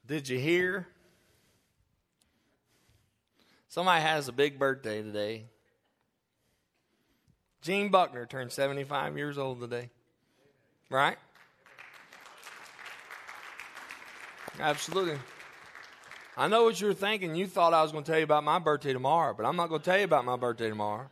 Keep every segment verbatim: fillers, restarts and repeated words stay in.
Did you hear? Somebody has a big birthday today. Gene Buckner turned seventy-five years old today. Right? Absolutely. I know what you're thinking. You thought I was going to tell you about my birthday tomorrow, but I'm not going to tell you about my birthday tomorrow.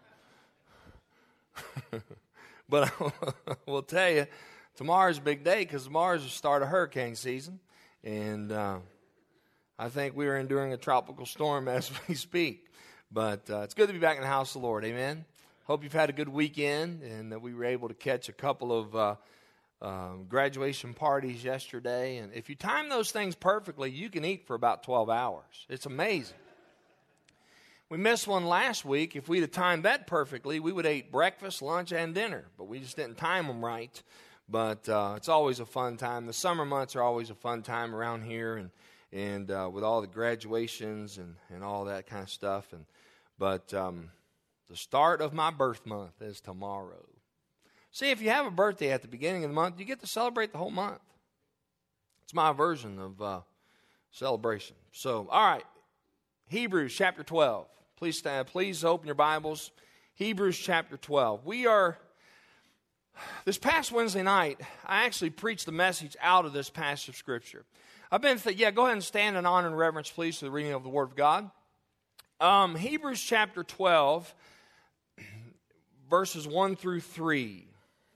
But I will tell you, tomorrow's a big day because tomorrow's the start of hurricane season. And uh, I think we are enduring a tropical storm as we speak. But uh, it's good to be back in the house of the Lord. Amen. Hope you've had a good weekend and that we were able to catch a couple of uh, um, graduation parties yesterday. And if you time those things perfectly, you can eat for about twelve hours. It's amazing. We missed one last week. If we'd have timed that perfectly, we would have ate breakfast, lunch, and dinner. But we just didn't time them right. But uh, it's always a fun time. The summer months are always a fun time around here, and and uh, with all the graduations and, and all that kind of stuff. And but um, the start of my birth month is tomorrow. See, if you have a birthday at the beginning of the month, you get to celebrate the whole month. It's my version of uh, celebration. So, all right, Hebrews chapter twelve. Please stand. Please open your Bibles. Hebrews chapter twelve. We are, this past Wednesday night, I actually preached the message out of this passage of Scripture. I've been, th- yeah, go ahead and stand in honor and reverence, please, to the reading of the Word of God. Um, Hebrews chapter twelve, verses one through three.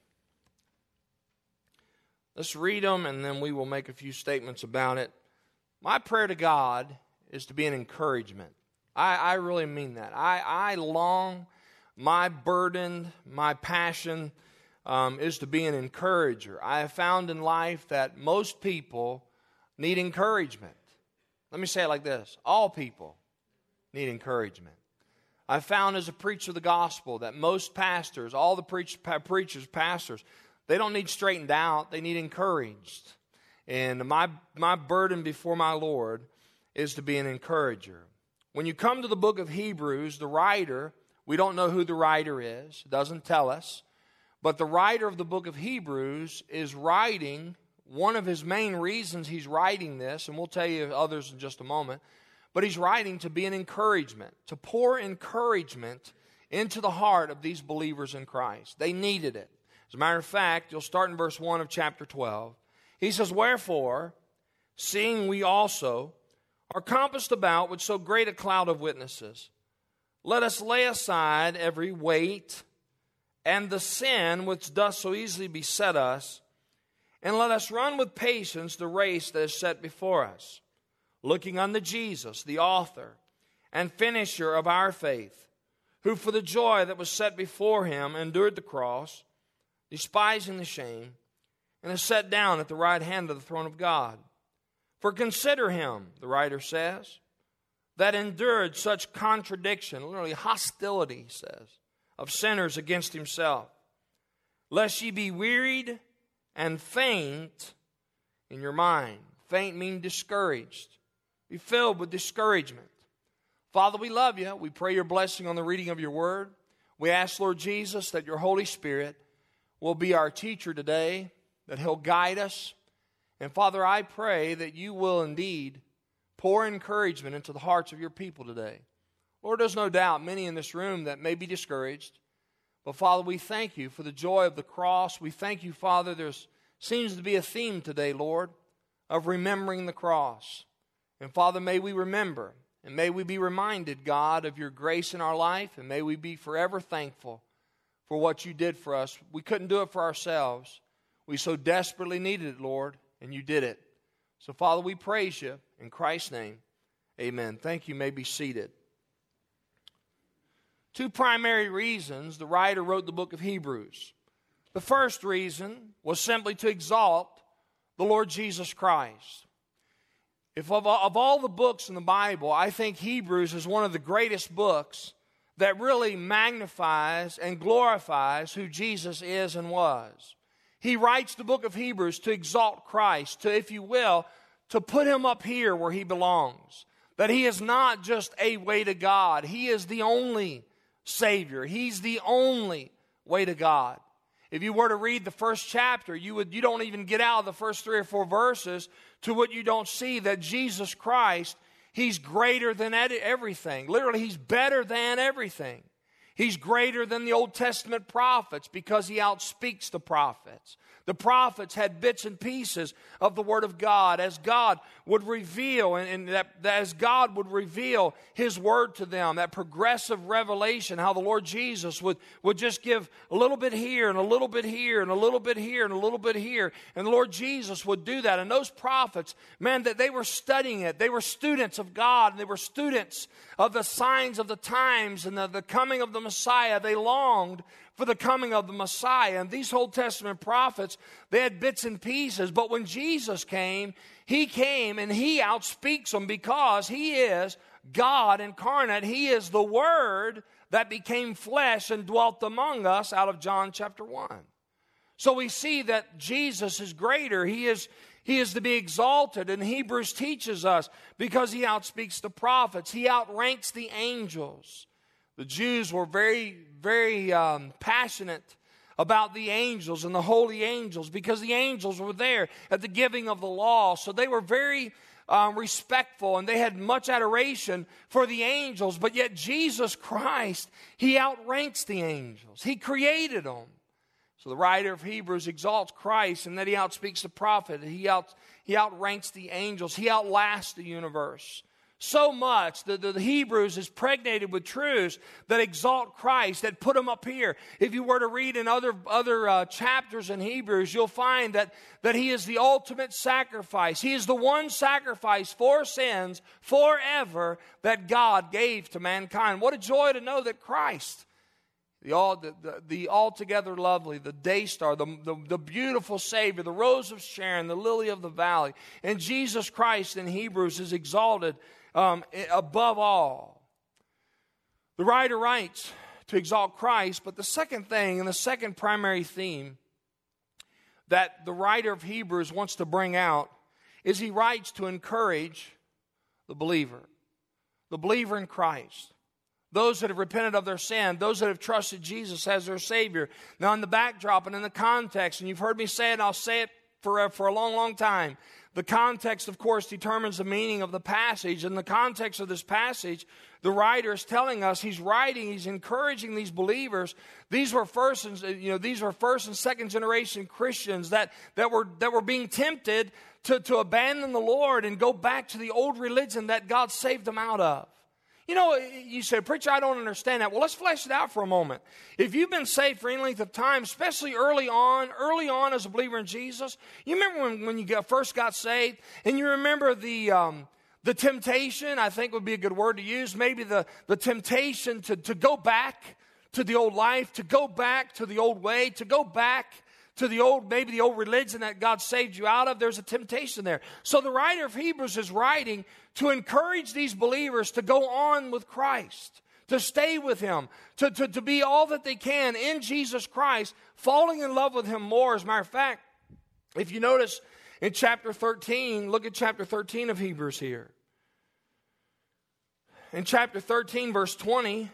Let's read them, and then we will make a few statements about it. My prayer to God is to be an encouragement. I, I really mean that. I, I long, my burden, my passion um, is to be an encourager. I have found in life that most people need encouragement. Let me say it like this. All people need encouragement. I've found as a preacher of the gospel that most pastors, all the preach, preachers, pastors, they don't need straightened out. They need encouraged. And my my burden before my Lord is to be an encourager. When you come to the book of Hebrews, the writer, we don't know who the writer is. It doesn't tell us. But the writer of the book of Hebrews is writing, one of his main reasons he's writing this, and we'll tell you others in just a moment, but he's writing to be an encouragement, to pour encouragement into the heart of these believers in Christ. They needed it. As a matter of fact, you'll start in verse one of chapter twelve. He says, "Wherefore, seeing we also are compassed about with so great a cloud of witnesses, let us lay aside every weight and the sin which doth so easily beset us, and let us run with patience the race that is set before us, looking unto Jesus, the author and finisher of our faith, who for the joy that was set before him endured the cross, despising the shame, and is set down at the right hand of the throne of God. For consider him," the writer says, "that endured such contradiction," literally hostility, he says, "of sinners against himself, lest ye be wearied and faint in your mind." Faint means discouraged. Be filled with discouragement. Father, we love you. We pray your blessing on the reading of your word. We ask, Lord Jesus, that your Holy Spirit will be our teacher today, that he'll guide us. And Father, I pray that you will indeed pour encouragement into the hearts of your people today. Lord, there's no doubt many in this room that may be discouraged. But Father, we thank you for the joy of the cross. We thank you, Father, there seems to be a theme today, Lord, of remembering the cross. And Father, may we remember, and may we be reminded, God, of your grace in our life, and may we be forever thankful for what you did for us. We couldn't do it for ourselves. We so desperately needed it, Lord, and you did it. So, Father, we praise you in Christ's name. Amen. Thank you. You may be seated. Two primary reasons the writer wrote the book of Hebrews. The first reason was simply to exalt the Lord Jesus Christ. If of, of all the books in the Bible, I think Hebrews is one of the greatest books that really magnifies and glorifies who Jesus is and was. He writes the book of Hebrews to exalt Christ, to, if you will, to put him up here where he belongs. That he is not just a way to God. He is the only Savior. He's the only way to God. If you were to read the first chapter, you would you don't even get out of the first three or four verses to what you don't see, that Jesus Christ, He's greater than everything. Literally, He's better than everything. He's greater than the Old Testament prophets because He outspeaks the prophets. The prophets had bits and pieces of the Word of God as God would reveal, and, and that, that as God would reveal His Word to them, that progressive revelation, how the Lord Jesus would, would just give a little bit here and a little bit here and a little bit here and a little bit here. And the Lord Jesus would do that. And those prophets, man, that they were studying it. They were students of God, and they were students of the signs of the times and the, the coming of the Messiah. They longed for the coming of the Messiah. And these Old Testament prophets, they had bits and pieces. But when Jesus came, He came and He outspeaks them because He is God incarnate. He is the Word that became flesh and dwelt among us, out of John chapter one. So we see that Jesus is greater. He is, he is to be exalted. And Hebrews teaches us because He outspeaks the prophets. He outranks the angels. The Jews were very, very um, passionate about the angels and the holy angels because the angels were there at the giving of the law. So they were very um, respectful, and they had much adoration for the angels. But yet Jesus Christ, He outranks the angels. He created them. So the writer of Hebrews exalts Christ, and that He outspeaks the prophet. He, out, he outranks the angels. He outlasts the universe. So much that the Hebrews is pregnated with truths that exalt Christ, that put Him up here. If you were to read in other, other uh, chapters in Hebrews, you'll find that, that He is the ultimate sacrifice. He is the one sacrifice for sins forever that God gave to mankind. What a joy to know that Christ, the, all, the, the, the altogether lovely, the day star, the, the, the beautiful Savior, the rose of Sharon, the lily of the valley, and Jesus Christ in Hebrews is exalted Um, above all. The writer writes to exalt Christ, but the second thing and the second primary theme that the writer of Hebrews wants to bring out is he writes to encourage the believer, the believer in Christ, those that have repented of their sin, those that have trusted Jesus as their Savior. Now, in the backdrop and in the context, and you've heard me say it, and I'll say it for, for a long, long time, the context, of course, determines the meaning of the passage. In the context of this passage, the writer is telling us, he's writing, he's encouraging these believers. These were first and, you know, these were first and second generation Christians that, that were that were being tempted to, to abandon the Lord and go back to the old religion that God saved them out of. You know, you say, preacher, I don't understand that. Well, let's flesh it out for a moment. If you've been saved for any length of time, especially early on, early on as a believer in Jesus, you remember when, when you got, first got saved, and you remember the um, the temptation, I think would be a good word to use, maybe the, the temptation to, to go back to the old life, to go back to the old way, to go back to the old, maybe the old religion that God saved you out of. There's a temptation there. So the writer of Hebrews is writing to encourage these believers to go on with Christ, to stay with Him, to, to, to be all that they can in Jesus Christ, falling in love with Him more. As a matter of fact, if you notice in chapter thirteen, look at chapter thirteen of Hebrews here. In chapter thirteen, verse twenty,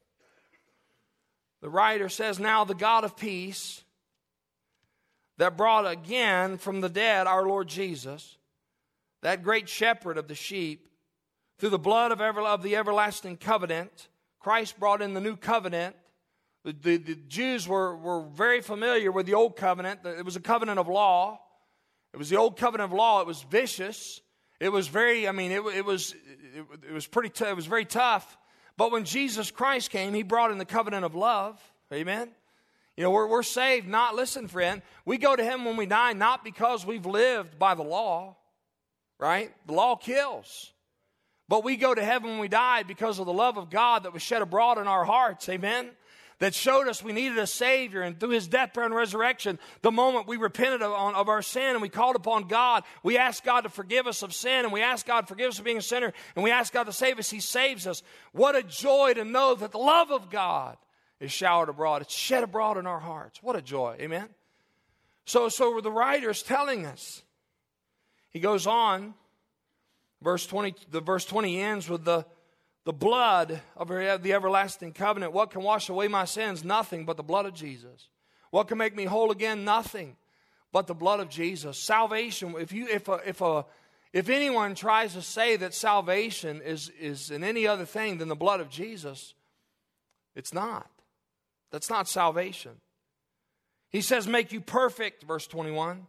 the writer says, "Now the God of peace, that brought again from the dead our Lord Jesus, that great shepherd of the sheep, through the blood of, ever, of the everlasting covenant." Christ brought in the new covenant. The, the, the Jews were, were very familiar with the old covenant. It was a covenant of law. It was the old covenant of law. It was vicious. It was very, I mean, it, it was it, it was pretty t- it was very tough. But when Jesus Christ came, He brought in the covenant of love. Amen? You know, we're, we're saved not, listen, friend, we go to Him when we die not because we've lived by the law, right? The law kills. But we go to heaven when we die because of the love of God that was shed abroad in our hearts, amen? That showed us we needed a Savior, and through His death, burial, and resurrection, the moment we repented of, of our sin and we called upon God, we asked God to forgive us of sin, and we asked God to forgive us of being a sinner, and we asked God to save us. He saves us. What a joy to know that the love of God is showered abroad. It's shed abroad in our hearts. What a joy, amen? So, so the writer is telling us. He goes on, verse twenty, the verse twenty ends with the The blood of the everlasting covenant. What can wash away my sins? Nothing but the blood of Jesus. What can make me whole again? Nothing but the blood of Jesus. Salvation, if you if a, if a if anyone tries to say that salvation is, is in any other thing than the blood of Jesus, it's not. That's not salvation. He says, make you perfect, verse twenty-one,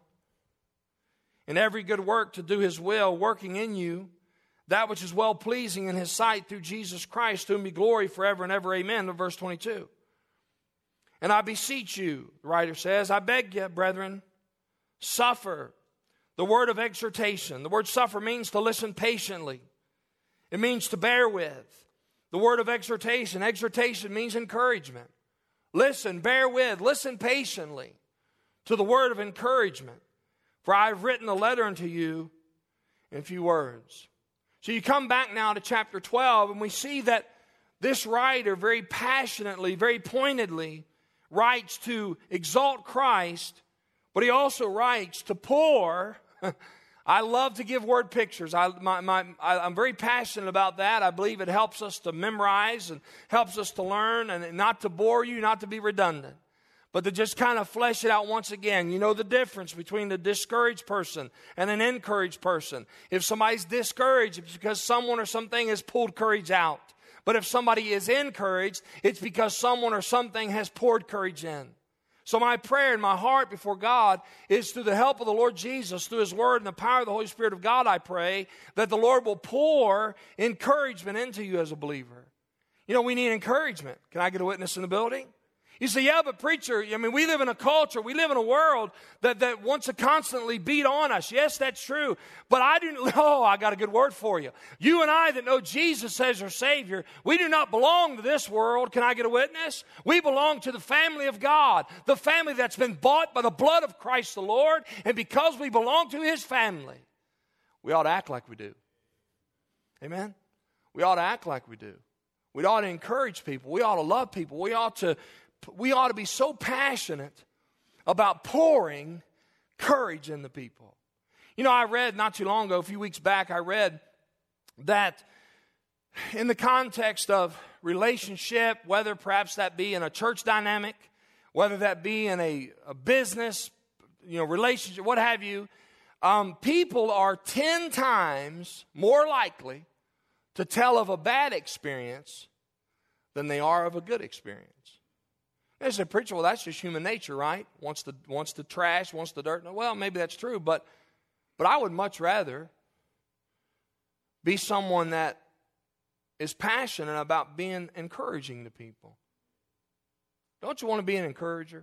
in every good work to do his will, working in you that which is well-pleasing in his sight through Jesus Christ, to whom be glory forever and ever. Amen. Verse twenty-two. And I beseech you, the writer says, I beg you, brethren, suffer. The word of exhortation. The word suffer means to listen patiently. It means to bear with. The word of exhortation. Exhortation means encouragement. Listen, bear with, listen patiently to the word of encouragement. For I have written a letter unto you in few words. So you come back now to chapter twelve, and we see that this writer very passionately, very pointedly writes to exalt Christ, but he also writes to pour. I love to give word pictures. I, my, my, I, I'm very passionate about that. I believe it helps us to memorize and helps us to learn, and not to bore you, not to be redundant, but to just kind of flesh it out once again. You know the difference between the discouraged person and an encouraged person. If somebody's discouraged, it's because someone or something has pulled courage out. But if somebody is encouraged, it's because someone or something has poured courage in. So my prayer in my heart before God is, through the help of the Lord Jesus, through his word and the power of the Holy Spirit of God, I pray that the Lord will pour encouragement into you as a believer. You know, we need encouragement. Can I get a witness in the building? You say, yeah, but preacher, I mean, we live in a culture, we live in a world that, that wants to constantly beat on us. Yes, that's true. But I do, oh, I got a good word for you. You and I that know Jesus as our Savior, we do not belong to this world. Can I get a witness? We belong to the family of God, the family that's been bought by the blood of Christ the Lord. And because we belong to his family, we ought to act like we do. Amen? We ought to act like we do. We ought to encourage people. We ought to love people. We ought to We ought to be so passionate about pouring courage in the people. You know, I read not too long ago, a few weeks back, I read that in the context of relationship, whether perhaps that be in a church dynamic, whether that be in a, a business, you know, relationship, what have you, um, people are ten times more likely to tell of a bad experience than they are of a good experience. They say, preacher, well, that's just human nature, right? Wants the, wants the trash, wants the dirt. Well, maybe that's true, but, but I would much rather be someone that is passionate about being encouraging to people. Don't you want to be an encourager?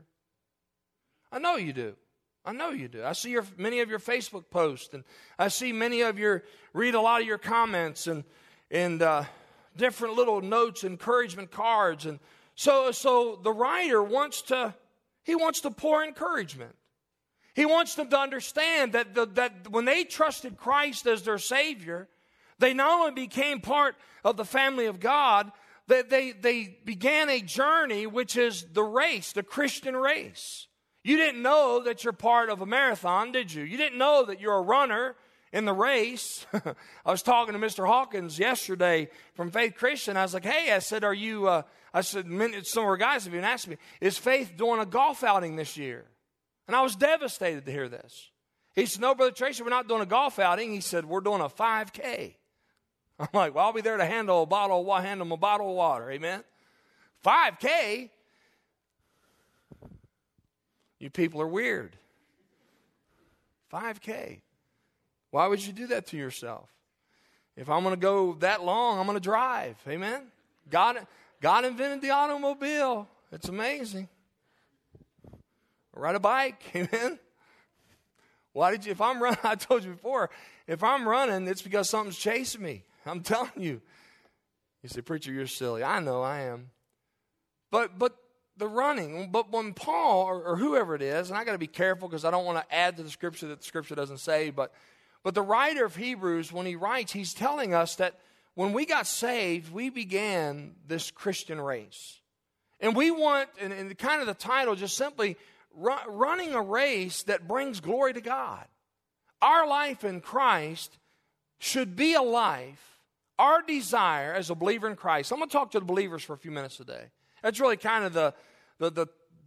I know you do. I know you do. I see your, many of your Facebook posts, and I see many of your, read a lot of your comments and, and uh, different little notes, encouragement cards, and So, so the writer wants to, he wants to pour encouragement. He wants them to understand that, the, that when they trusted Christ as their Savior, they not only became part of the family of God, that they, they began a journey which is the race, the Christian race. You didn't know that you're part of a marathon, did you? You didn't know that you're a runner in the race. I was talking to Mister Hawkins yesterday from Faith Christian. I was like, hey, I said, are you, uh, I said, some of our guys have been asking me, is Faith doing a golf outing this year? And I was devastated to hear this. He said, no, Brother Tracy, we're not doing a golf outing. He said, we're doing a five K. I'm like, well, I'll be there to handle a bottle of, handle a bottle of water. Amen. five K? You people are weird. five K. Why would you do that to yourself? If I'm going to go that long, I'm going to drive. Amen? God, God invented the automobile. It's amazing. Ride a bike. Amen? Why did you, if I'm running, I told you before, if I'm running, it's because something's chasing me. I'm telling you. You say, preacher, you're silly. I know I am. But, but the running, but when Paul, or, or whoever it is, and I got to be careful because I don't want to add to the scripture that the scripture doesn't say, but But the writer of Hebrews, when he writes, he's telling us that when we got saved, we began this Christian race. And we want, and, and kind of the title, just simply ru- running a race that brings glory to God. Our life in Christ should be a life, our desire as a believer in Christ. I'm going to talk to the believers for a few minutes today. That's really kind of the, the, the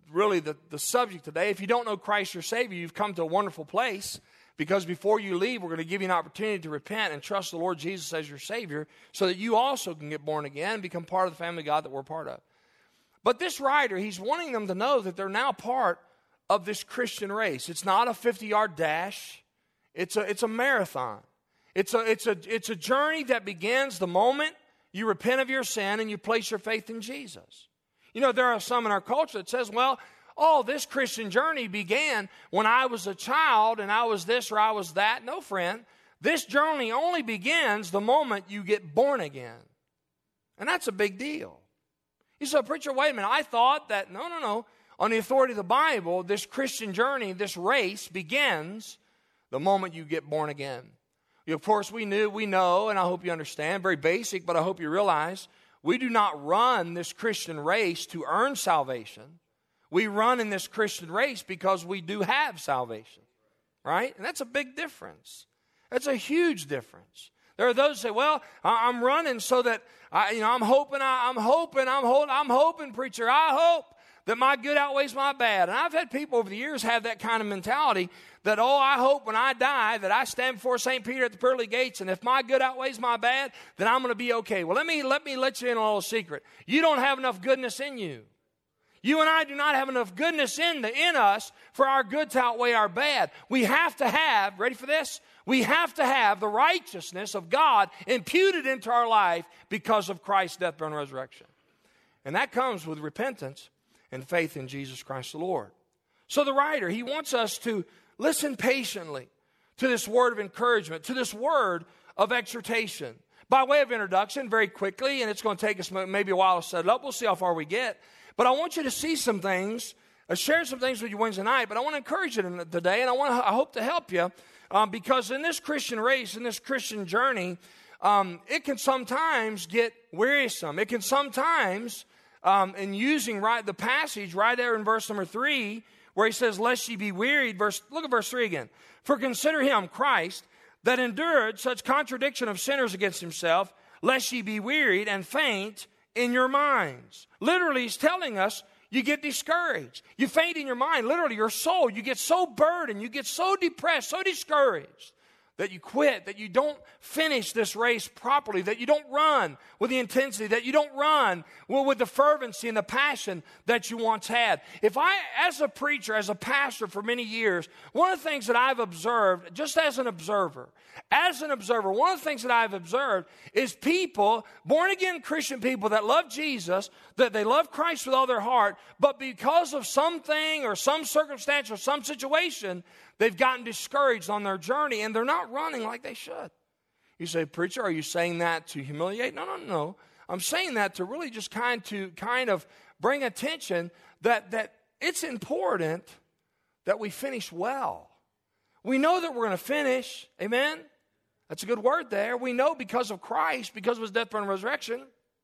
really the, the subject today. If you don't know Christ your Savior, you've come to a wonderful place, because before you leave, we're going to give you an opportunity to repent and trust the Lord Jesus as your Savior so that you also can get born again and become part of the family of God that we're part of. But this writer, he's wanting them to know that they're now part of this Christian race. It's not a fifty-yard dash. It's a, it's a marathon. It's a, it's, a, it's a journey that begins the moment you repent of your sin and you place your faith in Jesus. You know, there are some in our culture that says, well, oh, this Christian journey began when I was a child and I was this or I was that. No, friend. This journey only begins the moment you get born again. And that's a big deal. You say, preacher, wait a minute. I thought that, no, no, no. On the authority of the Bible, this Christian journey, this race begins the moment you get born again. Of course, we knew, we know, and I hope you understand, very basic, but I hope you realize, we do not run this Christian race to earn salvation. We run in this Christian race because we do have salvation, right? And that's a big difference. That's a huge difference. There are those who say, well, I'm running so that, I, you know, I'm hoping, I, I'm hoping, I'm holding, I'm hoping, preacher, I hope that my good outweighs my bad. And I've had people over the years have that kind of mentality that, oh, I hope when I die that I stand before Saint Peter at the pearly gates, and if my good outweighs my bad, then I'm going to be okay. Well, let me, let me let you in on a little secret. You don't have enough goodness in you. You and I do not have enough goodness in, the, in us for our good to outweigh our bad. We have to have, ready for this? We have to have the righteousness of God imputed into our life because of Christ's death, burial, and resurrection. And that comes with repentance and faith in Jesus Christ the Lord. So the writer, he wants us to listen patiently to this word of encouragement, to this word of exhortation. By way of introduction, very quickly, and it's going to take us maybe a while to set it up. We'll see how far we get. But I want you to see some things, uh, share some things with you Wednesday night, but I want to encourage you today, and I want to, I hope to help you, um, because in this Christian race, in this Christian journey, um, it can sometimes get wearisome. It can sometimes, um, in using right the passage right there in verse number three, where he says, lest ye be wearied, verse, look at verse three again. For consider him, Christ, that endured such contradiction of sinners against himself, lest ye be wearied and faint in your minds. Literally, he's telling us you get discouraged. You faint in your mind. Literally, your soul, you get so burdened, you get so depressed, so discouraged that you quit, that you don't finish this race properly, that you don't run with the intensity, that you don't run well, with the fervency and the passion that you once had. If I, as a preacher, as a pastor for many years, one of the things that I've observed, just as an observer, as an observer, one of the things that I've observed is people, born-again Christian people that love Jesus, that they love Christ with all their heart, but because of something or some circumstance or some situation, they've gotten discouraged on their journey, and they're not running like they should. You say, preacher, are you saying that to humiliate? No, no, no. I'm saying that to really just kind to kind of bring attention that, that it's important that we finish well. We know that we're going to finish. Amen? That's a good word there. We know because of Christ, because of his death, burial, and resurrection,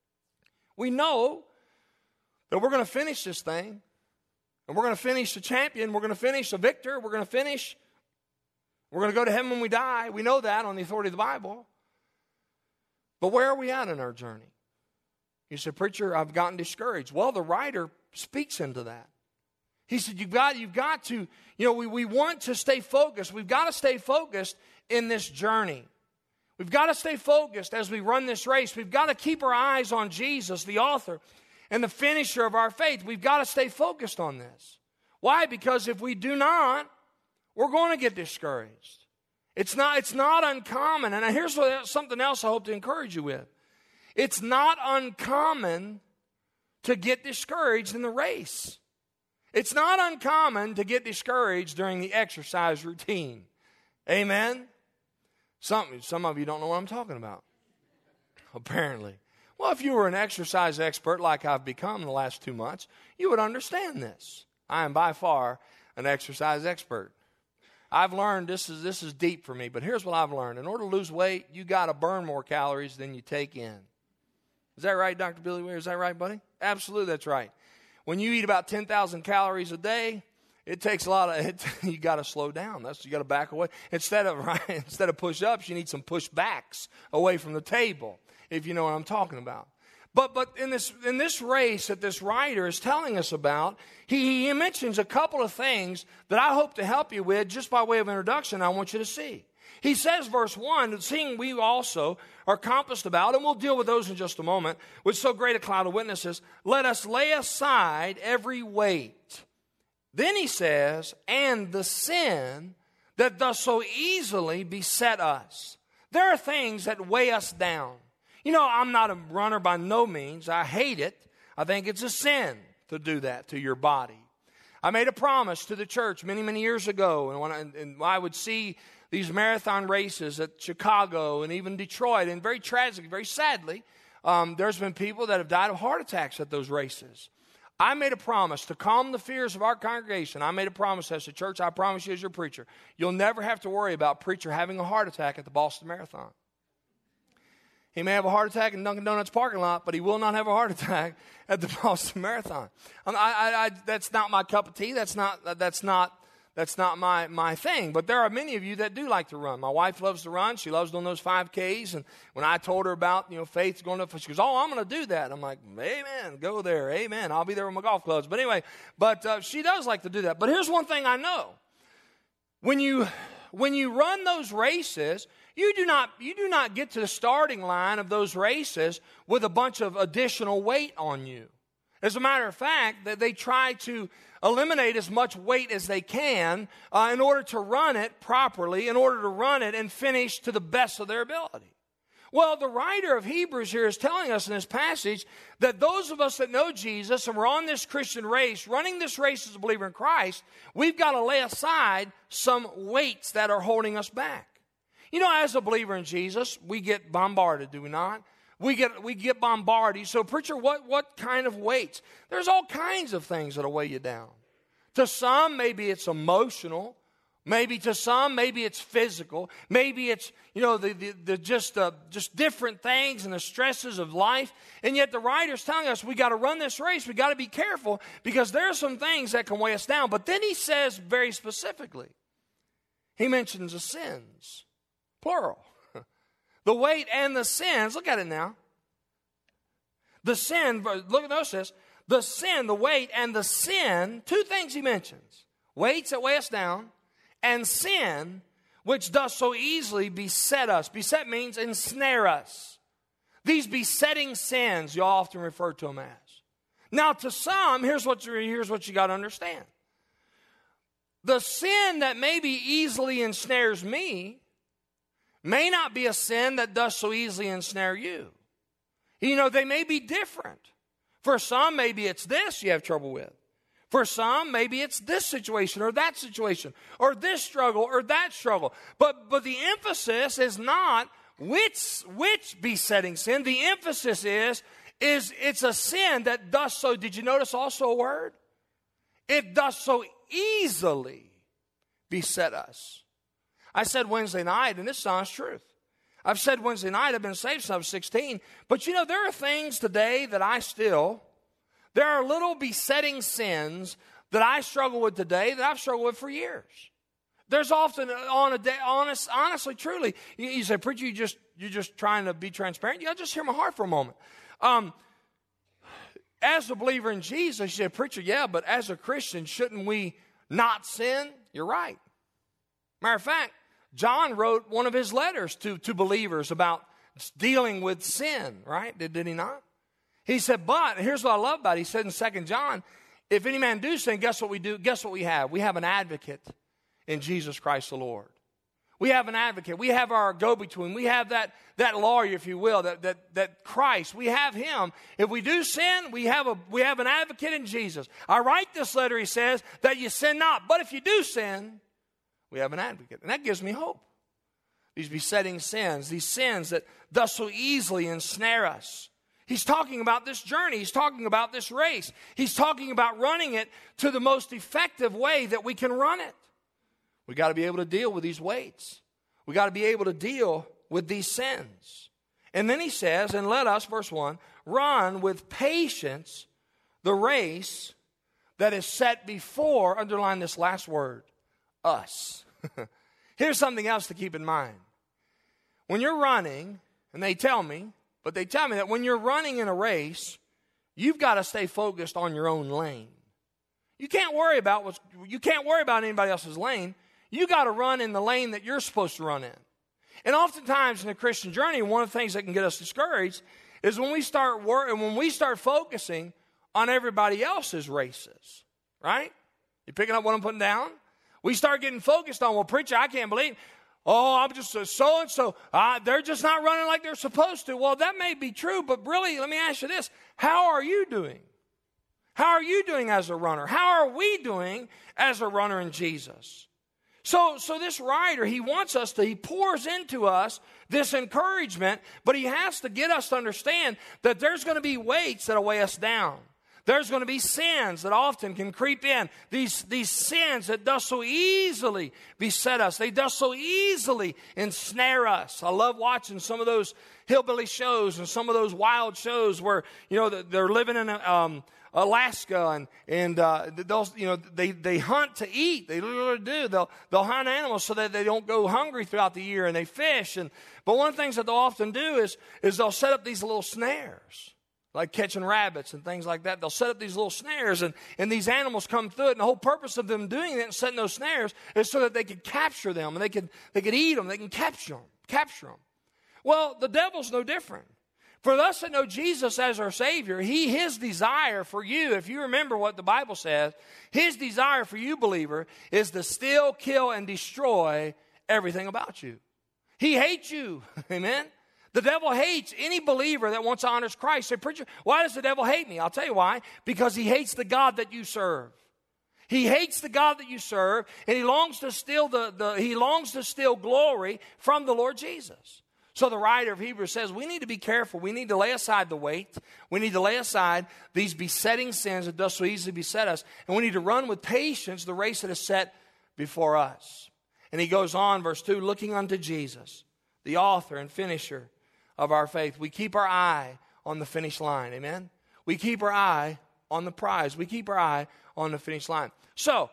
we know that we're going to finish this thing. And we're going to finish the champion. We're going to finish the victor. We're going to finish. We're going to go to heaven when we die. We know that on the authority of the Bible. But where are we at in our journey? You said, preacher, I've gotten discouraged. Well, the writer speaks into that. He said, you've got, you've got to, you know, we, we want to stay focused. We've got to stay focused in this journey. We've got to stay focused as we run this race. We've got to keep our eyes on Jesus, the author and the finisher of our faith. We've got to stay focused on this. Why? Because if we do not, we're going to get discouraged. It's not, it's not uncommon. And here's what, something else I hope to encourage you with. It's not uncommon to get discouraged in the race. It's not uncommon to get discouraged during the exercise routine. Amen? Some, some of you don't know what I'm talking about, apparently. Well, if you were an exercise expert like I've become in the last two months, you would understand this. I am by far an exercise expert. I've learned this is this is deep for me, but here's what I've learned. In order to lose weight, you got to burn more calories than you take in. Is that right, Doctor Billy Ware? Is that right, buddy? Absolutely, that's right. When you eat about ten thousand calories a day, it takes a lot of, it, you got to slow down. That's, you got to back away. Instead of, right, instead of push-ups, you need some push-backs away from the table, if you know what I'm talking about. But but in this in this race that this writer is telling us about, he, he mentions a couple of things that I hope to help you with just by way of introduction. I want you to see. He says, verse one, seeing we also are compassed about, and we'll deal with those in just a moment, with so great a cloud of witnesses, let us lay aside every weight. Then he says, and the sin that does so easily beset us. There are things that weigh us down. You know, I'm not a runner by no means. I hate it. I think it's a sin to do that to your body. I made a promise to the church many, many years ago, and when I, and I would see these marathon races at Chicago and even Detroit, and very tragically, very sadly, um, there's been people that have died of heart attacks at those races. I made a promise to calm the fears of our congregation. I made a promise as a church. I promise you as your preacher, you'll never have to worry about preacher having a heart attack at the Boston Marathon. He may have a heart attack in Dunkin' Donuts parking lot, but he will not have a heart attack at the Boston Marathon. I, I, I, that's not my cup of tea. That's not. That's not. That's not my my thing. But there are many of you that do like to run. My wife loves to run. She loves doing those five Ks. And when I told her about you know Faith's going to, she goes, "Oh, I'm going to do that." I'm like, "Amen. Go there. Amen. I'll be there with my golf clubs." But anyway, but uh, she does like to do that. But here's one thing I know: when you when you run those races, You do not you do not get to the starting line of those races with a bunch of additional weight on you. As a matter of fact, that they try to eliminate as much weight as they can uh, in order to run it properly, in order to run it and finish to the best of their ability. Well, the writer of Hebrews here is telling us in this passage that those of us that know Jesus and we're on this Christian race, running this race as a believer in Christ, we've got to lay aside some weights that are holding us back. You know, as a believer in Jesus, we get bombarded, do we not? We get we get bombarded. So, preacher, what, what kind of weights? There's all kinds of things that'll weigh you down. To some, maybe it's emotional. Maybe to some, maybe it's physical. Maybe it's, you know, the, the, the just uh, just different things and the stresses of life. And yet the writer's telling us we got to run this race. We got to be careful because there are some things that can weigh us down. But then he says very specifically, he mentions the sins. Plural. The weight and the sins. Look at it now. The sin, look at notice this. The sin, the weight, and the sin, two things he mentions. Weights that weigh us down, and sin, which does so easily beset us. Beset means ensnare us. These besetting sins, you often refer to them as. Now, to some, here's what you, here's what you got to understand. The sin that maybe easily ensnares me may not be a sin that does so easily ensnare you. You know, they may be different. For some, maybe it's this you have trouble with. For some, maybe it's this situation or that situation or this struggle or that struggle. But but the emphasis is not which, which besetting sin. The emphasis is, is it's a sin that does so, did you notice also a word? It does so easily beset us. I said Wednesday night, and this sounds truth. I've said Wednesday night, I've been saved since I was sixteen. But you know, there are things today that I still, there are little besetting sins that I struggle with today that I've struggled with for years. There's often on a day, honest, honestly, truly, you, you say, preacher, you just, you're just trying to be transparent. You got to just hear my heart for a moment. Um, as a believer in Jesus, you say, preacher, yeah, but as a Christian, shouldn't we not sin? You're right. Matter of fact, John wrote one of his letters to, to believers about dealing with sin, right? Did, did he not? He said, but, here's what I love about it. He said in Second John, if any man do sin, guess what we do? Guess what we have? We have an advocate in Jesus Christ the Lord. We have an advocate. We have our go-between. We have that, that lawyer, if you will, that, that, that Christ. We have him. If we do sin, we have, a, we have an advocate in Jesus. I write this letter, he says, that you sin not. But if you do sin, we have an advocate. And that gives me hope. These besetting sins, these sins that thus so easily ensnare us. He's talking about this journey. He's talking about this race. He's talking about running it to the most effective way that we can run it. We got to be able to deal with these weights. We got to be able to deal with these sins. And then he says, and let us, verse one, run with patience the race that is set before, underline this last word, us. Here's something else to keep in mind. When you're running, and they tell me, but they tell me that when you're running in a race, you've got to stay focused on your own lane. You can't worry about what's, you can't worry about anybody else's lane. You got to run in the lane that you're supposed to run in. And oftentimes in the Christian journey, one of the things that can get us discouraged is when we start wor- when we start focusing on everybody else's races, right? You picking up what I'm putting down? We start getting focused on, well, preacher, I can't believe, oh, I'm just a so-and-so. Uh, they're just not running like they're supposed to. Well, that may be true, but really, let me ask you this. How are you doing? How are you doing as a runner? How are we doing as a runner in Jesus? So, so this writer, he wants us to, he pours into us this encouragement, but he has to get us to understand that there's going to be weights that'll weigh us down. There's going to be sins that often can creep in. These, these sins that does so easily beset us. They does so easily ensnare us. I love watching some of those hillbilly shows and some of those wild shows where, you know, they're living in a, um, Alaska, and and uh, they'll you know they, they hunt to eat. They literally do. They'll they'll hunt animals so that they don't go hungry throughout the year, and they fish. And but one of the things that they'll often do is is they'll set up these little snares, like catching rabbits and things like that. They'll set up these little snares, and and these animals come through it. And the whole purpose of them doing that and setting those snares is so that they could capture them, and they could they could eat them. They can capture them, capture them. Well, the devil's no different. For us that know Jesus as our Savior, He, His desire for you, if you remember what the Bible says, His desire for you, believer, is to steal, kill, and destroy everything about you. He hates you. Amen? The devil hates any believer that wants to honor Christ. Say, preacher, why does the devil hate me? I'll tell you why. Because he hates the God that you serve. He hates the God that you serve, and he longs to steal the, the he longs to steal glory from the Lord Jesus. So the writer of Hebrews says we need to be careful. We need to lay aside the weight. We need to lay aside these besetting sins that does so easily beset us. And we need to run with patience the race that is set before us. And he goes on, verse two, looking unto Jesus, the author and finisher of our faith. We keep our eye on the finish line. Amen? We keep our eye on the prize. We keep our eye on the finish line. So,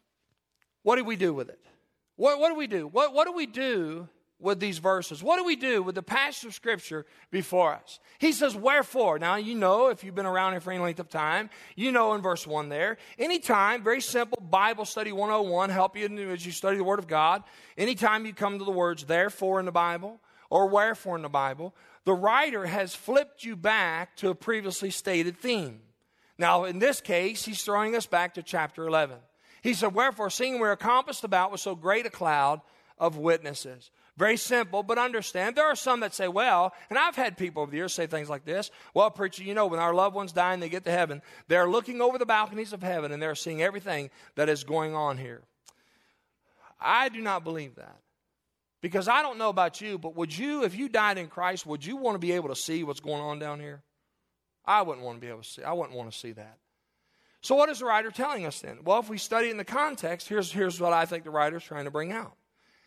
what do we do with it? What, what do we do? What, what do we do with these verses? What do we do with the passage of Scripture before us? He says, wherefore. Now, you know, if you've been around here for any length of time, you know in verse one there, anytime, very simple, Bible study one oh one, help you as you study the Word of God. Anytime you come to the words therefore in the Bible or wherefore in the Bible, the writer has flipped you back to a previously stated theme. Now, in this case, he's throwing us back to chapter eleven. He said, wherefore, seeing we are compassed about with so great a cloud of witnesses. Very simple, but understand, there are some that say, well, and I've had people over the years say things like this, well, preacher, you know, when our loved ones die and they get to heaven, they're looking over the balconies of heaven and they're seeing everything that is going on here. I do not believe that. Because I don't know about you, but would you, if you died in Christ, would you want to be able to see what's going on down here? I wouldn't want to be able to see. I wouldn't want to see that. So what is the writer telling us then? Well, if we study in the context, here's, here's what I think the writer is trying to bring out.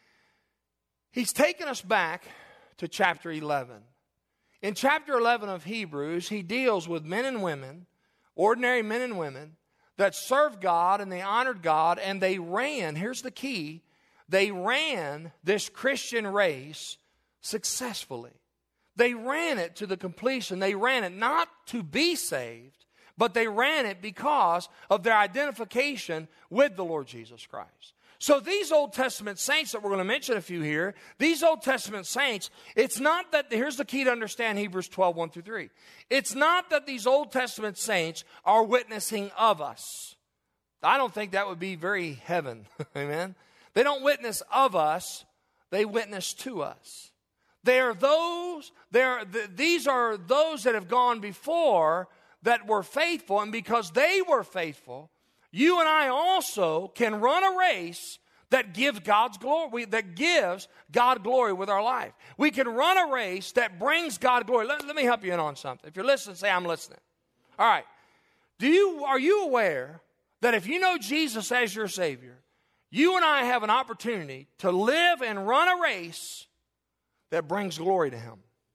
He's taken us back to chapter eleven. In chapter eleven of Hebrews, he deals with men and women, ordinary men and women, that served God and they honored God and they ran, here's the key, they ran this Christian race successfully. They ran it to the completion. They ran it not to be saved, but they ran it because of their identification with the Lord Jesus Christ. So these Old Testament saints that we're going to mention a few here, these Old Testament saints, it's not that, here's the key to understand Hebrews twelve, one through three. It's not that these Old Testament saints are witnessing of us. I don't think that would be very heaven. Amen? They don't witness of us, they witness to us. They are those, they are, th- these are those that have gone before that were faithful, and because they were faithful, you and I also can run a race that gives God's glory, that gives God glory with our life. We can run a race that brings God glory. Let, let me help you in on something. If you're listening, say, I'm listening. All right. Do you, are you aware that if you know Jesus as your Savior, you and I have an opportunity to live and run a race that brings glory to Him?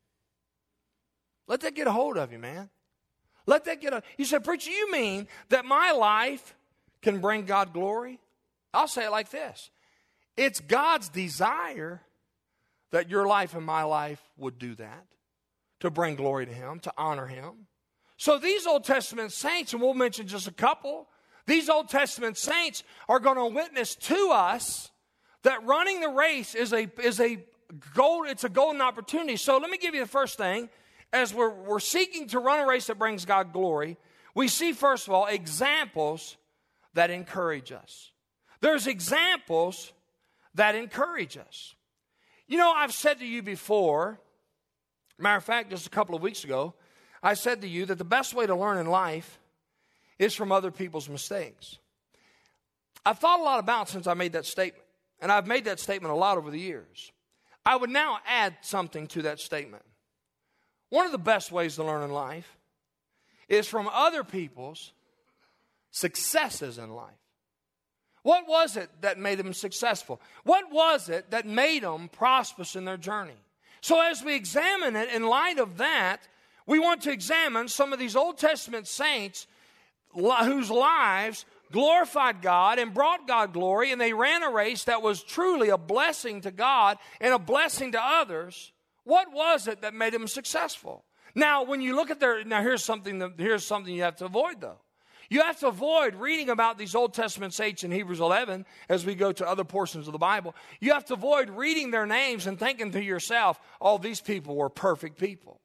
Let that get a hold of you, man. Let that get a... You said, preacher, you mean that my life can bring God glory? I'll say it like this. It's God's desire that your life and my life would do that. to bring glory to him, to honor him. So these Old Testament saints, and we'll mention just a couple, these Old Testament saints are going to witness to us that running the race is a is a gold, it's a golden opportunity. So let me give you the first thing. As we're, we're seeking to run a race that brings God glory, we see, first of all, examples that encourage us. There's examples that encourage us. You know, I've said to you before, matter of fact, just a couple of weeks ago, I said to you that the best way to learn in life is from other people's mistakes. I've thought a lot about it since I made that statement, and I've made that statement a lot over the years. I would now add something to that statement. One of the best ways to learn in life is from other people's successes in life. What was it that made them successful? What was it that made them prosperous in their journey? So as we examine it in light of that, we want to examine some of these Old Testament saints whose lives glorified God and brought God glory, and they ran a race that was truly a blessing to God and a blessing to others. What was it that made them successful? Now, when you look at their, now here's something, that, here's something you have to avoid, though. You have to avoid reading about these Old Testament saints in Hebrews eleven as we go to other portions of the Bible. You have to avoid reading their names and thinking to yourself, oh, these people were perfect people.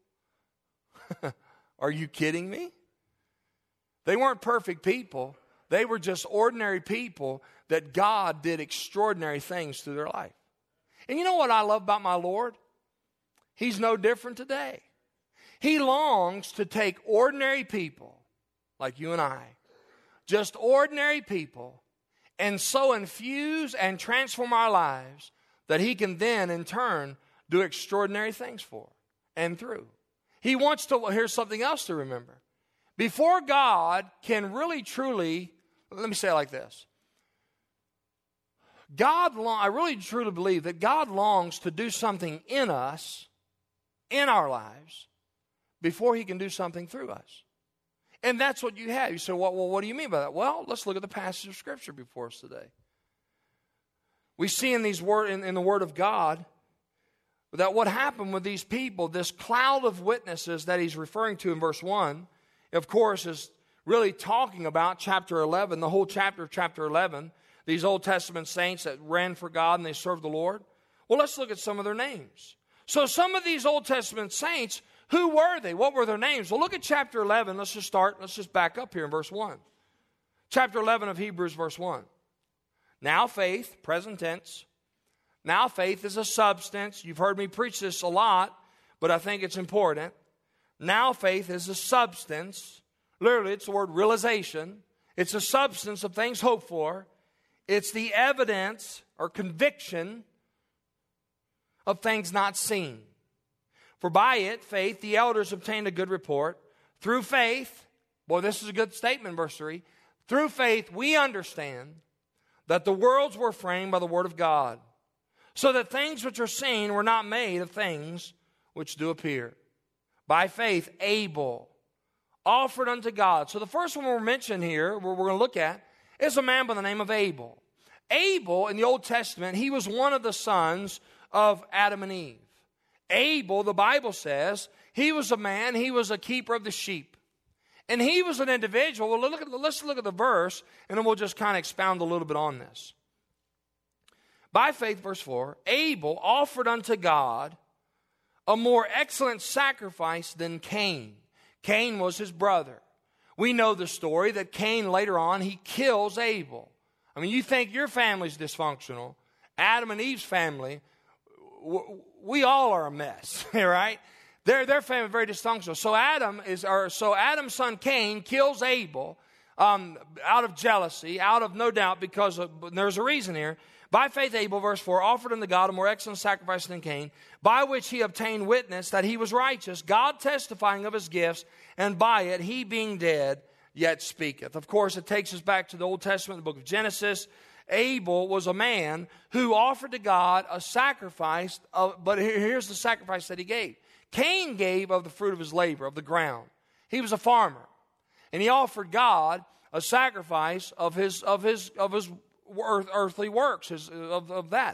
Are you kidding me? They weren't perfect people. They were just ordinary people that God did extraordinary things through their life. And you know what I love about my Lord? He's no different today. He longs to take ordinary people like you and I, just ordinary people, and so infuse and transform our lives that he can then in turn do extraordinary things for and through. He wants to, here's something else to remember. Before God can really truly, let me say it like this. God, I really truly believe that God longs to do something in us, in our lives, before he can do something through us. And that's what you have. You say, well, well, what do you mean by that? Well, let's look at the passage of Scripture before us today. We see in, these word, in, in the Word of God that what happened with these people, this cloud of witnesses that he's referring to in verse one, of course, is really talking about chapter eleven, the whole chapter of chapter eleven, these Old Testament saints that ran for God and they served the Lord. Well, let's look at some of their names. So some of these Old Testament saints, who were they? What were their names? Well, look at chapter eleven. Let's just start. Let's just back up here in verse one. Chapter eleven of Hebrews, verse one. Now faith, present tense. Now faith is a substance. You've heard me preach this a lot, but I think it's important. Now faith is a substance. Literally, it's the word realization. It's a substance of things hoped for. It's the evidence or conviction of things not seen. For by it, faith, the elders obtained a good report. Through faith, boy, this is a good statement, verse three. Through faith, we understand that the worlds were framed by the word of God, so that things which are seen were not made of things which do appear. By faith, Abel offered unto God. So the first one we're mentioned here, we're going to look at, is a man by the name of Abel. Abel, in the Old Testament, he was one of the sons of Adam and Eve. Abel, the Bible says, he was a man, he was a keeper of the sheep. And he was an individual. Well, look at, let's look at the verse, and then we'll just kind of expound a little bit on this. By faith, verse four, Abel offered unto God a more excellent sacrifice than Cain. Cain was his brother. We know the story that Cain later on, he kills Abel. I mean, you think your family's dysfunctional. Adam and Eve's family, we all are a mess, right? Their, their family is very dysfunctional. So Adam is, or so Adam's son Cain kills Abel um, out of jealousy, out of no doubt because of, there's a reason here. By faith Abel, verse four, offered unto God a more excellent sacrifice than Cain, by which he obtained witness that he was righteous, God testifying of his gifts, and by it he being dead yet speaketh. Of course, it takes us back to the Old Testament, the book of Genesis. Abel was a man who offered to God a sacrifice, of, but here's the sacrifice that he gave. Cain gave of the fruit of his labor, of the ground. He was a farmer, and he offered God a sacrifice of his of his of his earthly works, his, of, of that.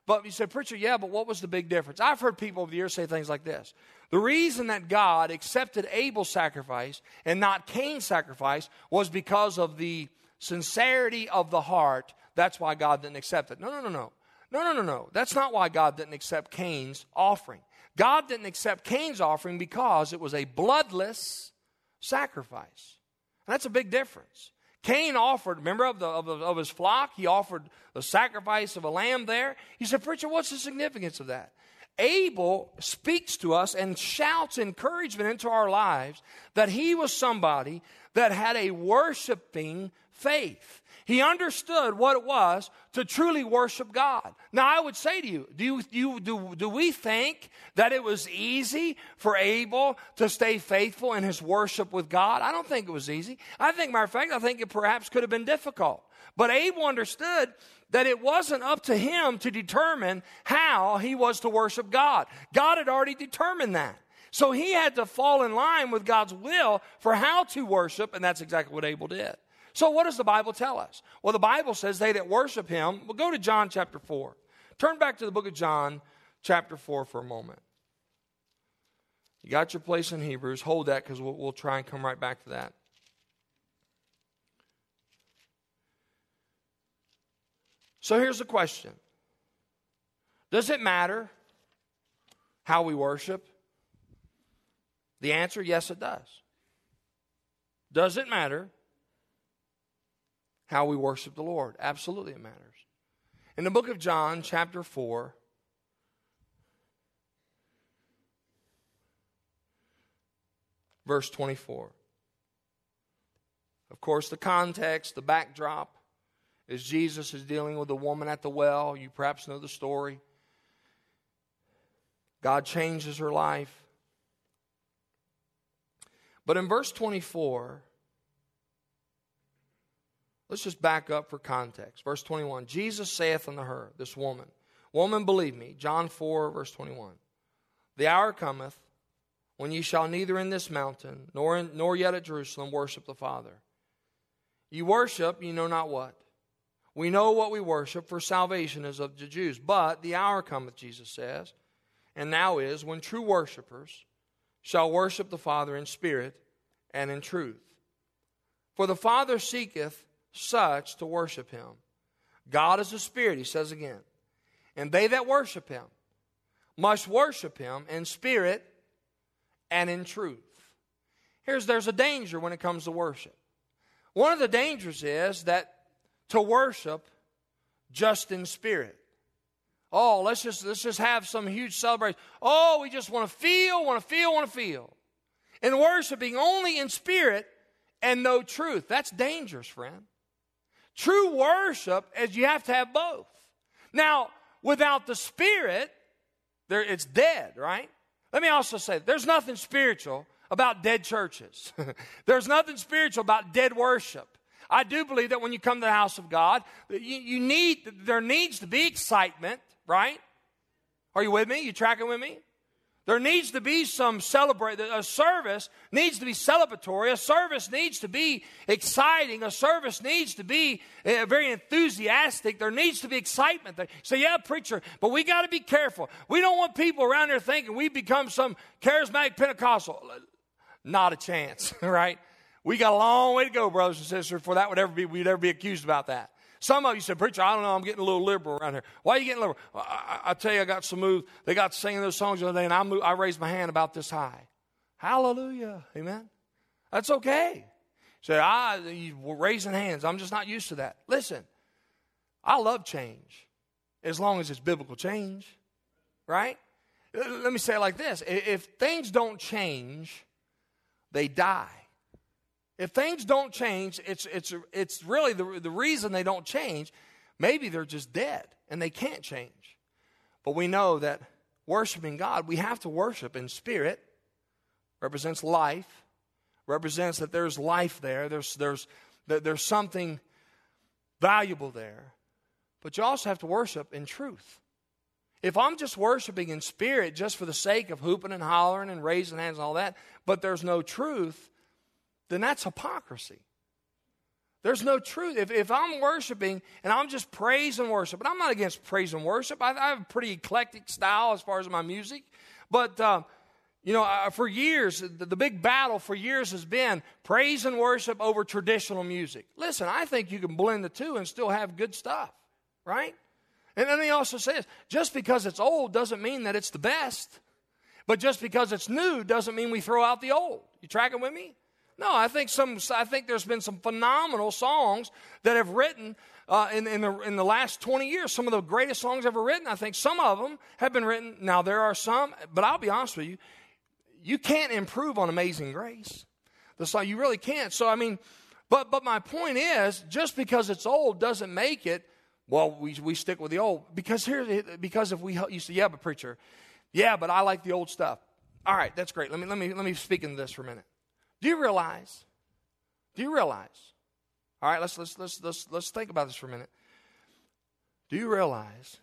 But you said, preacher, yeah, but what was the big difference? I've heard people over the years say things like this. The reason that God accepted Abel's sacrifice and not Cain's sacrifice was because of the sincerity of the heart. That's why God didn't accept it. No, no, no, no. No, no, no, no. That's not why God didn't accept Cain's offering. God didn't accept Cain's offering because it was a bloodless sacrifice. And that's a big difference. Cain offered, remember, of, the, of, the, of his flock, he offered the sacrifice of a lamb there. He said, preacher, what's the significance of that? Abel speaks to us and shouts encouragement into our lives that he was somebody that had a worshiping faith. He understood what it was to truly worship God. Now, I would say to you, do, you, you, do, do we think that it was easy for Abel to stay faithful in his worship with God? I don't think it was easy. I think, matter of fact, I think it perhaps could have been difficult. But Abel understood that it wasn't up to him to determine how he was to worship God. God had already determined that. So he had to fall in line with God's will for how to worship, and that's exactly what Abel did. So what does the Bible tell us? Well, the Bible says they that worship him, we'll go to John chapter four. Turn back to the book of John chapter four for a moment. You got your place in Hebrews. Hold that because we'll, we'll try and come right back to that. So here's the question. Does it matter how we worship? The answer, yes, it does. Does it matter how we worship the Lord? Absolutely it matters. In the book of John, chapter four, verse twenty-four. Of course, the context, the backdrop, is Jesus is dealing with a woman at the well. You perhaps know the story. God changes her life. But in verse twenty-four, let's just back up for context. Verse twenty-one, Jesus saith unto her, this woman, Woman, believe me, John four, verse twenty-one, the hour cometh when ye shall neither in this mountain, nor, in, nor yet at Jerusalem, worship the Father. Ye worship, ye know not what. We know what we worship, for salvation is of the Jews. But the hour cometh, Jesus says, and now is, when true worshipers shall worship the Father in spirit and in truth. For the Father seeketh such to worship him. God is a spirit, he says again. And they that worship him must worship him in spirit and in truth. Here's, there's a danger when it comes to worship. One of the dangers is that to worship just in spirit. Oh, let's just let's just have some huge celebration. Oh, we just want to feel, want to feel, want to feel. And worshiping only in spirit and no truth. That's dangerous, friend. True worship is you have to have both. Now, without the spirit, there it's dead, right? Let me also say, there's nothing spiritual about dead churches. There's nothing spiritual about dead worship. I do believe that when you come to the house of God, you, you need there needs to be excitement, right? Are you with me? You tracking with me? There needs to be some celebrate. A service needs to be celebratory. A service needs to be exciting. A service needs to be uh, very enthusiastic. There needs to be excitement. There. So yeah, preacher, but we got to be careful. We don't want people around there thinking we become some charismatic Pentecostal. Not a chance, right? We got a long way to go, brothers and sisters, before that would ever be, we'd ever be accused about that. Some of you said, preacher, I don't know, I'm getting a little liberal around here. Why are you getting liberal? I, I, I tell you, I got some move. They got singing those songs the other day, and I, moved, I raised my hand about this high. Hallelujah. Amen. That's okay. Say, I, you were raising hands. I'm just not used to that. Listen, I love change as long as it's biblical change, right? Let me say it like this. If things don't change, they die. If things don't change, it's it's it's really the, the reason they don't change. Maybe they're just dead and they can't change. But we know that worshiping God, we have to worship in spirit. Represents life. Represents that there's life there. There's there's there's something valuable there. But you also have to worship in truth. If I'm just worshiping in spirit just for the sake of hooping and hollering and raising hands and all that, but there's no truth, then that's hypocrisy. There's no truth. If, if I'm worshiping and I'm just praise and worship, and I'm not against praise and worship. I, I have a pretty eclectic style as far as my music. But, uh, you know, uh, for years, the, the big battle for years has been praise and worship over traditional music. Listen, I think you can blend the two and still have good stuff, right? And then he also says, just because it's old doesn't mean that it's the best. But just because it's new doesn't mean we throw out the old. You tracking with me? No, I think some. I think there's been some phenomenal songs that have written uh, in, in, the, in the last twenty years. Some of the greatest songs ever written. I think some of them have been written. Now, there are some, but I'll be honest with you. You can't improve on Amazing Grace. The song, you really can't. So, I mean, but but my point is, just because it's old doesn't make it, well, we we stick with the old. Because here, because if we, you say, yeah, but preacher, yeah, but I like the old stuff. All right, that's great. Let me let me let me speak into this for a minute. Do you realize? Do you realize? All right, let's let's let's let's let's think about this for a minute. Do you realize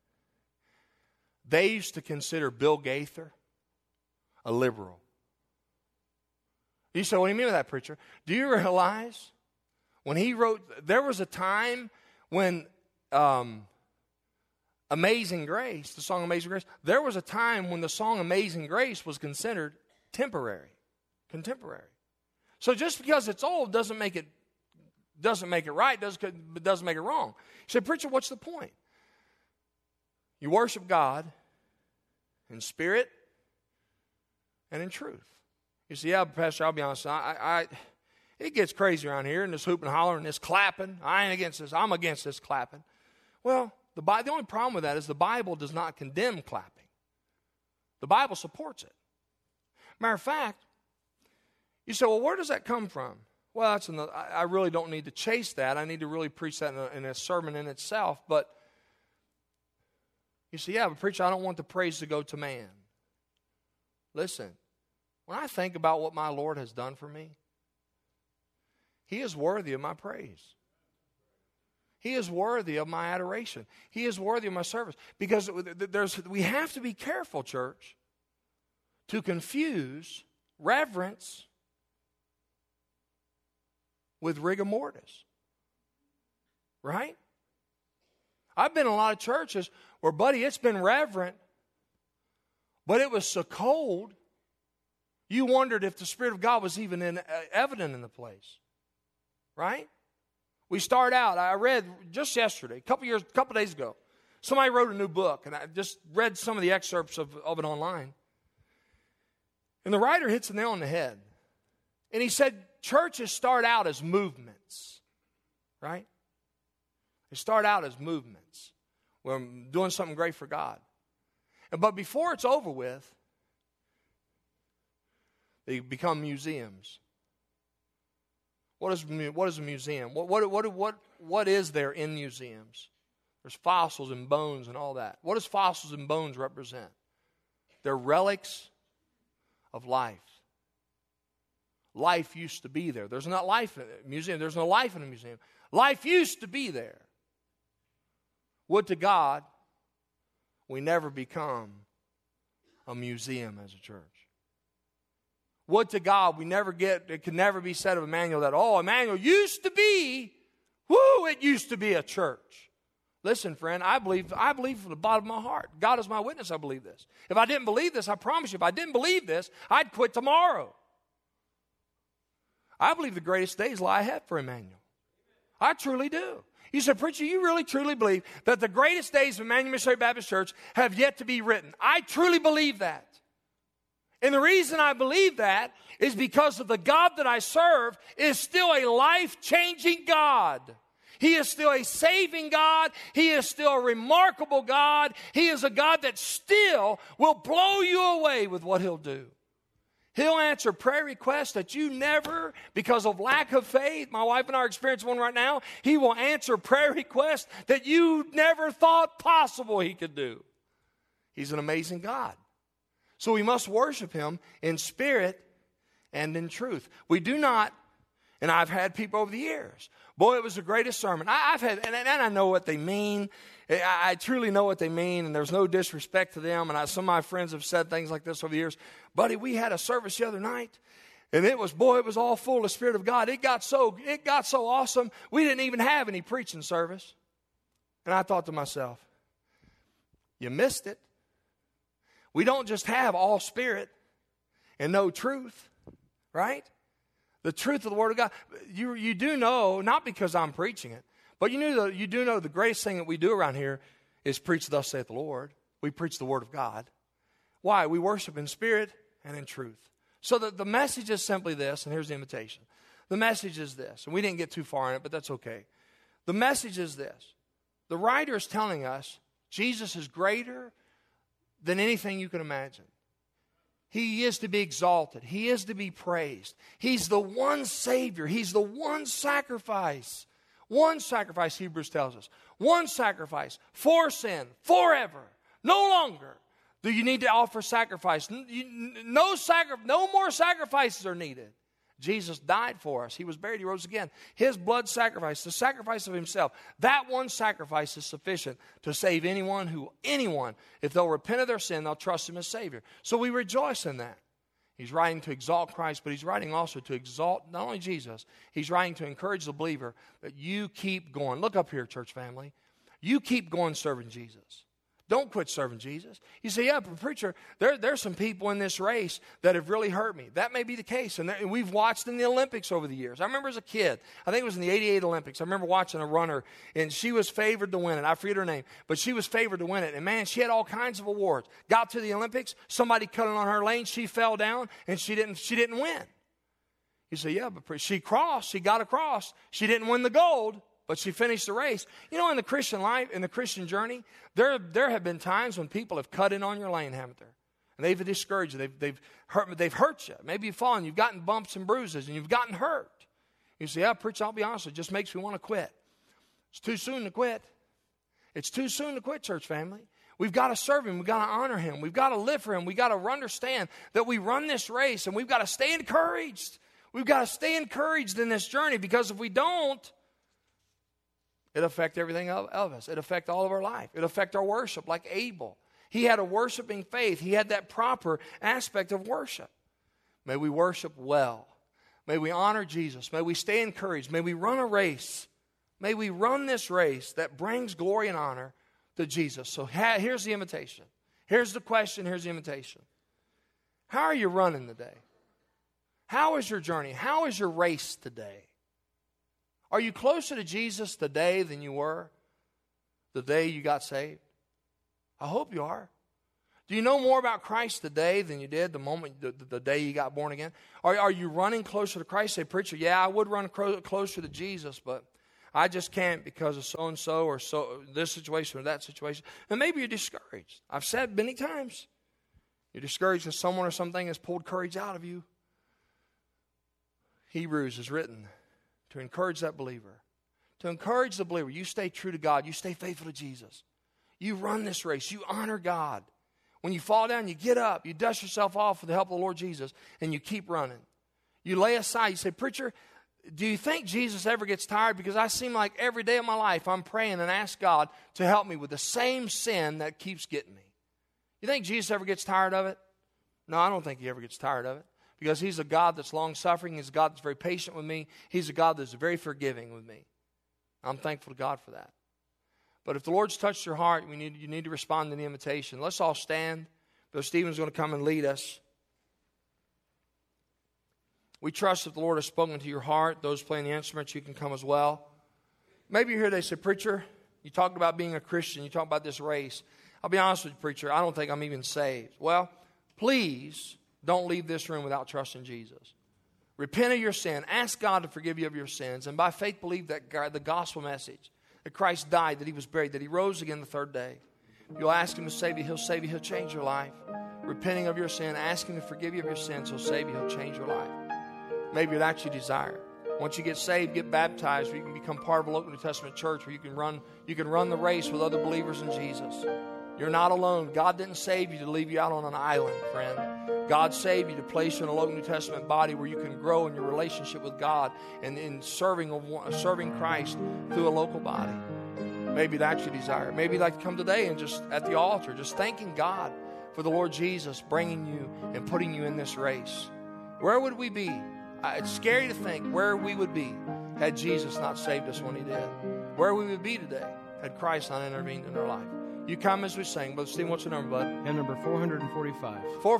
they used to consider Bill Gaither a liberal? You say, what do you mean by that, preacher? Do you realize when he wrote, there was a time when um, Amazing Grace, the song Amazing Grace, there was a time when the song Amazing Grace was considered temporary, contemporary. So just because it's old doesn't make it doesn't make it right, doesn't, doesn't make it wrong. You say, preacher, what's the point? You worship God in spirit and in truth. You say, yeah, Pastor, I'll be honest, I, I, it gets crazy around here, and this hoop and holler and this clapping. I ain't against this. I'm against this clapping. Well, the, the only problem with that is the Bible does not condemn clapping. The Bible supports it. Matter of fact, you say, well, where does that come from? Well, that's another, I, I really don't need to chase that. I need to really preach that in a, in a sermon in itself. But you say, yeah, but preacher, I don't want the praise to go to man. Listen, when I think about what my Lord has done for me, He is worthy of my praise. He is worthy of my adoration. He is worthy of my service. Because there's, we have to be careful, church, to confuse reverence with rigor mortis. Right? I've been in a lot of churches where, buddy, it's been reverent, but it was so cold, you wondered if the Spirit of God was even in, uh, evident in the place. Right? We start out, I read just yesterday, a couple years, a couple days ago, somebody wrote a new book, and I just read some of the excerpts of, of it online. And the writer hits the nail on the head. And he said, churches start out as movements, right? They start out as movements. We're doing something great for God. But before it's over with, they become museums. What is, what is a museum? What, what, what, what, what is there in museums? There's fossils and bones and all that. What does fossils and bones represent? They're relics of life. Life used to be there. There's not life in a museum. There's no life in a museum. Life used to be there. Would to God we never become a museum as a church. Would to God we never get, it can never be said of Emmanuel that, oh, Emmanuel used to be, whoo, it used to be a church. Listen, friend, I believe, I believe from the bottom of my heart. God is my witness, I believe this. If I didn't believe this, I promise you, if I didn't believe this, I'd quit tomorrow. I believe the greatest days lie ahead for Emmanuel. I truly do. You said, preacher, you really truly believe that the greatest days of Emmanuel Missionary Baptist Church have yet to be written. I truly believe that. And the reason I believe that is because of the God that I serve is still a life-changing God. He is still a saving God. He is still a remarkable God. He is a God that still will blow you away with what He'll do. He'll answer prayer requests that you never, because of lack of faith, my wife and I are experiencing one right now, He will answer prayer requests that you never thought possible He could do. He's an amazing God. So we must worship Him in spirit and in truth. We do not, and I've had people over the years, boy, it was the greatest sermon. I, I've had, and, and I know what they mean. I, I truly know what they mean, and there's no disrespect to them. And I, some of my friends have said things like this over the years. Buddy, we had a service the other night, And it was, boy, it was all full of the Spirit of God. It got so, it got so awesome, we didn't even have any preaching service. And I thought to myself, you missed it. We don't just have all Spirit and no truth, right? The truth of the Word of God. You, you do know, not because I'm preaching it, but you, knew the, you do know the greatest thing that we do around here is preach thus saith the Lord. We preach the Word of God. Why? We worship in spirit and in truth. So the, the message is simply this, and here's the invitation. The message is this, and we didn't get too far in it, but that's okay. The message is this. The writer is telling us Jesus is greater than anything you can imagine. He is to be exalted. He is to be praised. He's the one Savior. He's the one sacrifice. One sacrifice, Hebrews tells us. One sacrifice for sin, forever. No longer do you need to offer sacrifice. No, sacri- no more sacrifices are needed. Jesus died for us. He was buried. He rose again. His blood sacrifice, the sacrifice of himself, that one sacrifice is sufficient to save anyone who, anyone, if they'll repent of their sin, they'll trust him as Savior. So we rejoice in that. He's writing to exalt Christ, but he's writing also to exalt not only Jesus, he's writing to encourage the believer that you keep going. Look up here, church family. You keep going serving Jesus. Don't quit serving Jesus. You say, yeah, but preacher, there, there's some people in this race that have really hurt me. That may be the case. And, there, and we've watched in the Olympics over the years. I remember as a kid, I think it was in the eighty-eight Olympics, I remember watching a runner, and she was favored to win it. I forget her name, but she was favored to win it. And man, she had all kinds of awards. Got to the Olympics, somebody cut in on her lane, she fell down, and she didn't, she didn't win. You say, yeah, but she crossed, she got across. She didn't win the gold, but she finished the race. You know, in the Christian life, in the Christian journey, there, there have been times when people have cut in on your lane, haven't there? And they've discouraged you. They've, they've, hurt, they've hurt you. Maybe you've fallen. You've gotten bumps and bruises, and you've gotten hurt. You say, yeah, preacher, I'll be honest, it just makes me want to quit. It's too soon to quit. It's too soon to quit, church family. We've got to serve him. We've got to honor him. We've got to live for him. We've got to understand that we run this race, and we've got to stay encouraged. We've got to stay encouraged in this journey, because if we don't, it'll affect everything of us. It'll affect all of our life. It'll affect our worship, like Abel. He had a worshiping faith. He had that proper aspect of worship. May we worship well. May we honor Jesus. May we stay encouraged. May we run a race. May we run this race that brings glory and honor to Jesus. So ha- here's the invitation. Here's the question. Here's the invitation. How are you running today? How is your journey? How is your race today? Are you closer to Jesus today than you were the day you got saved? I hope you are. Do you know more about Christ today than you did the moment, the, the day you got born again? Are, are you running closer to Christ? Say, preacher, yeah, I would run cro- closer to Jesus, but I just can't because of so-and-so or so this situation or that situation. And maybe you're discouraged. I've said many times, you're discouraged because someone or something has pulled courage out of you. Hebrews is written to encourage that believer. To encourage the believer. You stay true to God. You stay faithful to Jesus. You run this race. You honor God. When you fall down, you get up. You dust yourself off with the help of the Lord Jesus, and you keep running. You lay aside. You say, preacher, do you think Jesus ever gets tired? Because I seem like every day of my life I'm praying and ask God to help me with the same sin that keeps getting me. You think Jesus ever gets tired of it? No, I don't think he ever gets tired of it. Because he's a God that's long-suffering. He's a God that's very patient with me. He's a God that's very forgiving with me. I'm thankful to God for that. But if the Lord's touched your heart, we need, you need to respond to the invitation. Let's all stand. Brother Stephen's going to come and lead us. We trust that the Lord has spoken to your heart. Those playing the instruments, you can come as well. Maybe you're here today, say, preacher, you talked about being a Christian. You talked about this race. I'll be honest with you, preacher, I don't think I'm even saved. Well, please don't leave this room without trusting Jesus. Repent of your sin. Ask God to forgive you of your sins. And by faith, believe that God, the gospel message, that Christ died, that he was buried, that he rose again the third day. You'll ask him to save you. He'll save you. He'll change your life. Repenting of your sin, ask him to forgive you of your sins. He'll save you. He'll change your life. Maybe you'd actually desire. Once you get saved, get baptized, where you can become part of a local New Testament church, where you can run, you can run the race with other believers in Jesus. You're not alone. God didn't save you to leave you out on an island, friend. God saved you to place you in a local New Testament body where you can grow in your relationship with God and in serving serving Christ through a local body. Maybe you'd actually desire. Maybe you'd like to come today and just at the altar, just thanking God for the Lord Jesus bringing you and putting you in this race. Where would we be? Uh, it's scary to think where we would be had Jesus not saved us when he did. Where we would be today had Christ not intervened in our life. You come as we sing. Brother Steve, what's the number, bud? And number four forty-five. four